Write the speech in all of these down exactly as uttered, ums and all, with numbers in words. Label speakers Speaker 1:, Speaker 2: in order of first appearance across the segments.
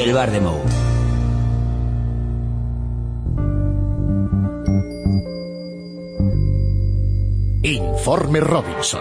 Speaker 1: El bar de Mou.
Speaker 2: Informe Robinson.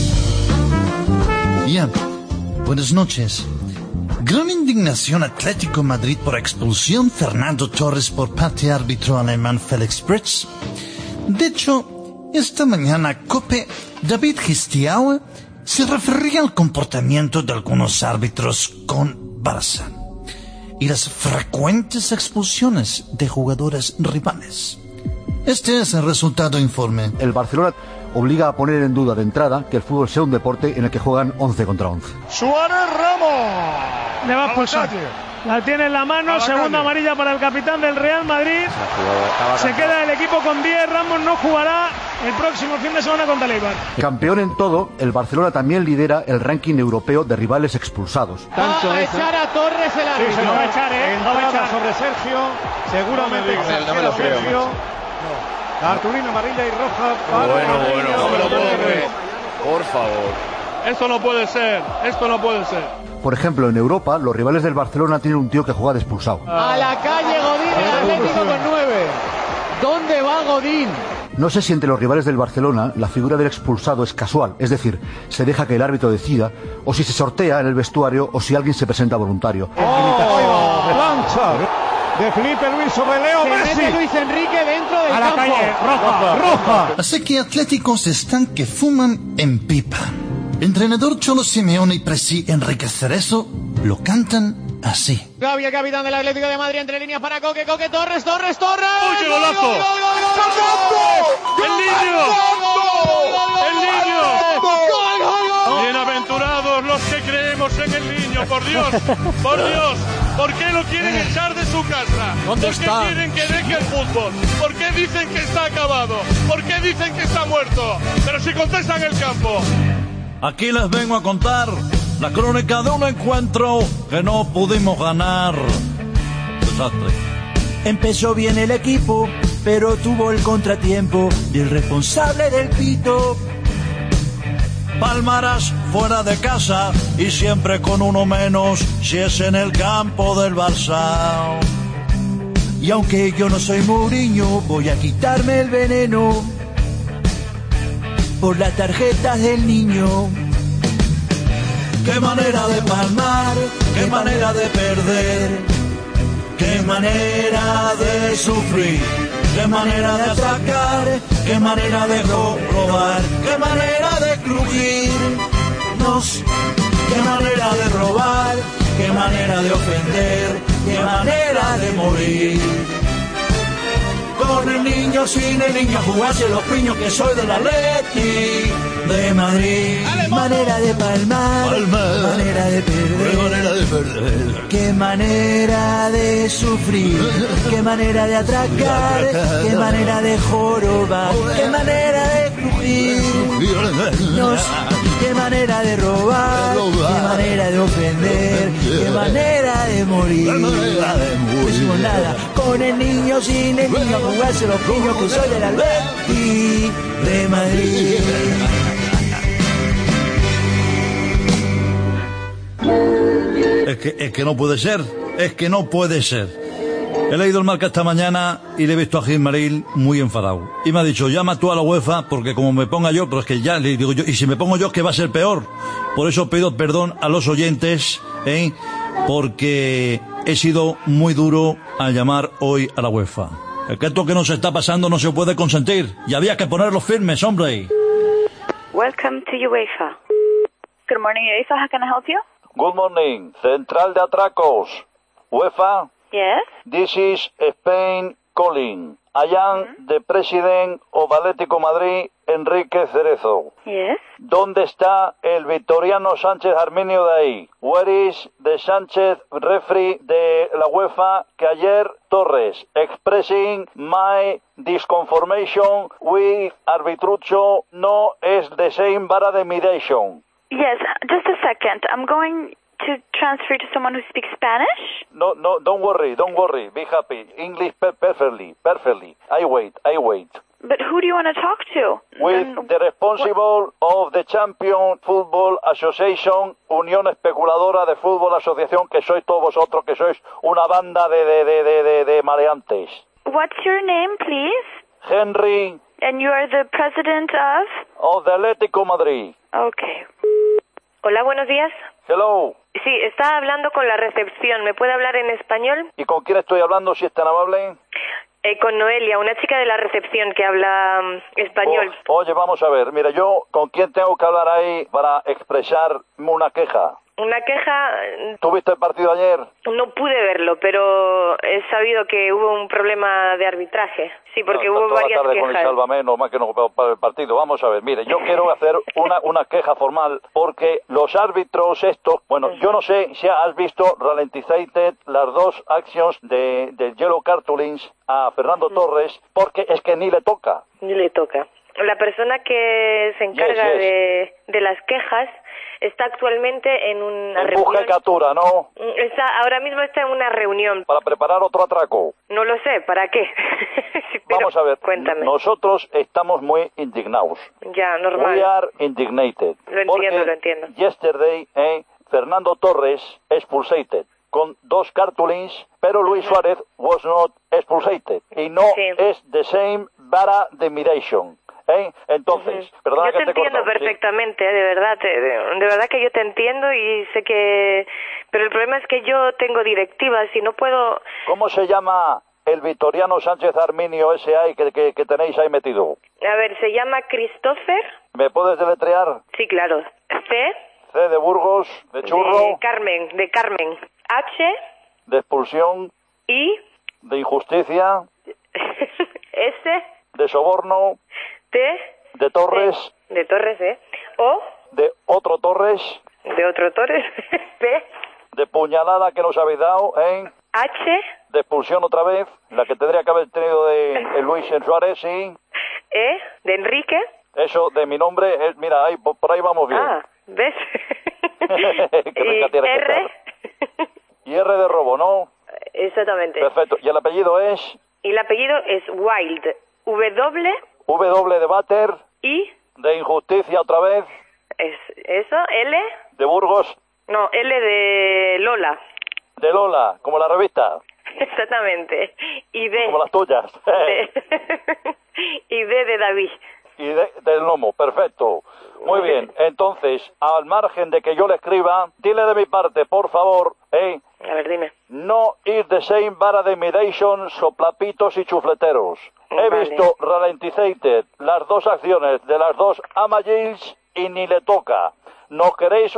Speaker 2: Ya, buenas noches. Gran indignación Atlético Madrid por expulsión, Fernando Torres por parte árbitro alemán Felix Britz. De hecho, esta mañana COPE, David Gistiaue, se refería al comportamiento de algunos árbitros con Barça y las frecuentes expulsiones de jugadores rivales. Este es el resultado informe.
Speaker 3: El Barcelona obliga a poner en duda de entrada que el fútbol sea un deporte en el que juegan once contra once.
Speaker 4: Suárez Ramos.
Speaker 5: Le va a expulsar. La tiene en la mano,
Speaker 4: la
Speaker 5: segunda
Speaker 4: calle.
Speaker 5: amarilla para el capitán del Real Madrid. Se queda el equipo con diez. Ramos no jugará el próximo fin de semana contra el Eibar.
Speaker 3: Campeón en todo, el Barcelona también lidera el ranking europeo de rivales expulsados.
Speaker 6: Va a echar a Torres el árbitro.
Speaker 4: Sí,
Speaker 5: No va a echar, ¿eh? No va a
Speaker 4: Entrada
Speaker 5: echar.
Speaker 4: sobre Sergio. Seguramente
Speaker 7: No me digas, no me
Speaker 4: exagera
Speaker 7: lo creo,
Speaker 4: Sergio. No. Arturino amarilla y roja para
Speaker 7: Bueno,
Speaker 4: Madrid.
Speaker 7: bueno, no me lo puedo creer. Por favor.
Speaker 8: Esto no puede ser, esto no puede ser.
Speaker 3: Por ejemplo, en Europa, los rivales del Barcelona tienen un tío que juega de expulsado.
Speaker 6: A la calle Godín, el Atlético con nueve. ¿Dónde va Godín?
Speaker 3: No sé si entre los rivales del Barcelona la figura del expulsado es casual, es decir, se deja que el árbitro decida, o si se sortea en el vestuario, o si alguien se presenta voluntario.
Speaker 4: ¡Oh! ¡Plancha! De Felipe Luis sobre Leo
Speaker 6: Se
Speaker 4: Messi.
Speaker 6: mete Luis Enrique dentro del
Speaker 5: A la
Speaker 6: campo.
Speaker 5: calle, roja.
Speaker 4: Roja.
Speaker 2: Así que atléticos están que fuman en pipa. Entrenador Cholo Simeone y Presi Enrique Cerezo lo cantan así.
Speaker 6: Gavi, el capitán del Atlético de Madrid, entre líneas para Coque, Coque, Torres, Torres, Torres.
Speaker 8: ¡Uy, qué golazo! ¡El niño! ¡El niño! Bienaventurados los que creemos en el niño, por Dios, por Dios. ¿Por qué lo quieren echar de su casa? ¿Por qué quieren que deje el fútbol? ¿Por qué dicen que está acabado? ¿Por qué dicen que está muerto? Pero si contestan el campo.
Speaker 9: Aquí les vengo a contar la crónica de un encuentro que no pudimos ganar. Desastre.
Speaker 1: Empezó bien el equipo, pero tuvo el contratiempo del responsable del pito.
Speaker 9: Palmaras fuera de casa y siempre con uno menos si es en el campo del Barça.
Speaker 1: Y aunque yo no soy Mourinho, voy a quitarme el veneno por las tarjetas del niño.
Speaker 9: Qué manera de palmar, qué manera de perder, qué manera de sufrir, qué manera de atacar, qué manera de robar, qué manera de crujirnos, qué manera de robar, qué manera de ofender, qué manera de morir. Con el niño, sin el niño, jugarse los piños, que soy del Atleti de Madrid.
Speaker 1: Qué manera de palmar,
Speaker 9: Palmar.
Speaker 1: manera de perder,
Speaker 9: Qué manera de perder.
Speaker 1: qué manera de sufrir, qué manera de atracar, qué manera de jorobar, qué manera de crujirnos, qué manera de robar, qué manera de ofender, qué manera de morir. No decimos nada, con el niño, sin el niño, jugarse los piños, que soy del Atleti de Madrid.
Speaker 9: Es que, es que no puede ser, es que no puede ser. He leído el Marca esta mañana y le he visto a Gilmaril muy enfadado. Y me ha dicho, llama tú a la UEFA, porque como me ponga yo, pero es que ya le digo yo, y si me pongo yo es que va a ser peor. Por eso pido perdón a los oyentes, ¿eh? Porque he sido muy duro al llamar hoy a la UEFA. Es que esto que nos está pasando no se puede consentir, y había que ponerlos firmes, hombre.
Speaker 10: Welcome to UEFA. Good morning, UEFA. How can I help you?
Speaker 9: Good morning, Central de Atracos. UEFA,
Speaker 10: Yes.
Speaker 9: this is Spain calling. I am the president of Atlético Madrid, Enrique Cerezo.
Speaker 10: Yes.
Speaker 9: ¿Dónde está el Victoriano Sánchez Arminio de ahí? Where is the Sánchez referee de la UEFA que ayer Torres expressing my disconformation with arbitrucho no es the same vara de mediation?
Speaker 10: Yes. Just a second. I'm going to transfer to someone who speaks Spanish.
Speaker 9: No, no, don't worry, don't worry. Be happy. English per- perfectly, perfectly. I wait, I wait.
Speaker 10: But who do you want to talk to?
Speaker 9: With the responsible of the Champion Football Association, Unión Especuladora de Fútbol Asociación, que sois todos vosotros, que sois una banda de, de, de, de, de, de maleantes.
Speaker 10: What's your name, please?
Speaker 9: Henry.
Speaker 10: And you are the president of?
Speaker 9: Of the Atlético Madrid.
Speaker 10: Okay.
Speaker 11: Hola, buenos días.
Speaker 9: Hello.
Speaker 11: Sí, está hablando con la recepción. ¿Me puede hablar en español?
Speaker 9: ¿Y con quién estoy hablando, si es tan amable?
Speaker 11: Eh, con Noelia, una chica de la recepción que habla um, español.
Speaker 9: Oh, oye, vamos a ver. Mira, yo, ¿con quién tengo que hablar ahí para expresar una queja?
Speaker 11: Una queja...
Speaker 9: ¿Tuviste el partido ayer?
Speaker 11: No pude verlo, pero he sabido que hubo un problema de arbitraje. Sí, porque
Speaker 9: no,
Speaker 11: hubo
Speaker 9: toda
Speaker 11: varias
Speaker 9: la tarde
Speaker 11: quejas.
Speaker 9: Con el Sálvame, no más que no para el partido. Vamos a ver, mire, yo quiero hacer una, una queja formal porque los árbitros estos, bueno, yo no sé si has visto ralentizated las dos actions de, de Yellow Cartulins a Fernando uh-huh. Torres, porque es que ni le toca.
Speaker 11: Ni le toca. La persona que se encarga yes, yes. De, de las quejas está actualmente en una
Speaker 9: en
Speaker 11: reunión.
Speaker 9: Busca y captura, ¿no?
Speaker 11: Está, ahora mismo está en una reunión.
Speaker 9: ¿Para preparar otro atraco?
Speaker 11: No lo sé, ¿para qué? Pero,
Speaker 9: vamos a ver,
Speaker 11: cuéntame.
Speaker 9: Nosotros estamos muy indignados.
Speaker 11: Ya, normal.
Speaker 9: We are indignated.
Speaker 11: Lo entiendo, lo entiendo.
Speaker 9: Yesterday, eh, Fernando Torres expulsated con dos cartulins, pero Luis uh-huh. Suárez was not expulsated. Y no sí. es the same vara de miration. ¿Eh? Entonces, uh-huh. perdona
Speaker 11: yo
Speaker 9: que
Speaker 11: te,
Speaker 9: te
Speaker 11: entiendo
Speaker 9: corto,
Speaker 11: perfectamente, ¿sí? de verdad, te, de, de verdad que yo te entiendo y sé que, pero el problema es que yo tengo directivas y no puedo.
Speaker 9: ¿Cómo se llama el Vitoriano Sánchez Arminio ese ahí que, que, que tenéis ahí metido?
Speaker 11: A ver, se llama Christopher.
Speaker 9: ¿Me puedes deletrear?
Speaker 11: Sí, claro. C.
Speaker 9: C de Burgos, de churro.
Speaker 11: De Carmen, de Carmen. H.
Speaker 9: De expulsión.
Speaker 11: I.
Speaker 9: De injusticia.
Speaker 11: S.
Speaker 9: De soborno.
Speaker 11: T.
Speaker 9: De Torres.
Speaker 11: De, de Torres, ¿eh? O.
Speaker 9: De otro Torres.
Speaker 11: De otro Torres. P.
Speaker 9: De puñalada que nos habéis dado, ¿eh?
Speaker 11: H.
Speaker 9: De expulsión otra vez, la que tendría que haber tenido de, de Luis Suárez, sí.
Speaker 11: E. De Enrique.
Speaker 9: Eso, de mi nombre, es, mira, ahí, por, por ahí vamos bien.
Speaker 11: Ah, ¿ves?
Speaker 9: y
Speaker 11: R.
Speaker 9: Y R de robo, ¿no?
Speaker 11: Exactamente.
Speaker 9: Perfecto. ¿Y el apellido es?
Speaker 11: Y el apellido es Wild. W.
Speaker 9: W de Bater.
Speaker 11: I.
Speaker 9: De injusticia otra vez.
Speaker 11: Es eso. L.
Speaker 9: De Burgos.
Speaker 11: No, L de Lola.
Speaker 9: De Lola, como la revista.
Speaker 11: Exactamente. Y D.
Speaker 9: Como las tuyas.
Speaker 11: D. Y D de David.
Speaker 9: Y de, del lomo, perfecto. Muy bien, entonces, al margen de que yo le escriba, dile de mi parte, por favor, ¿eh?
Speaker 11: A ver, dime.
Speaker 9: No is the same vara de miration, soplapitos y chufleteros. He
Speaker 11: vale.
Speaker 9: visto ralentizated las dos acciones de las dos Amagils y ni le toca. ¿Nos queréis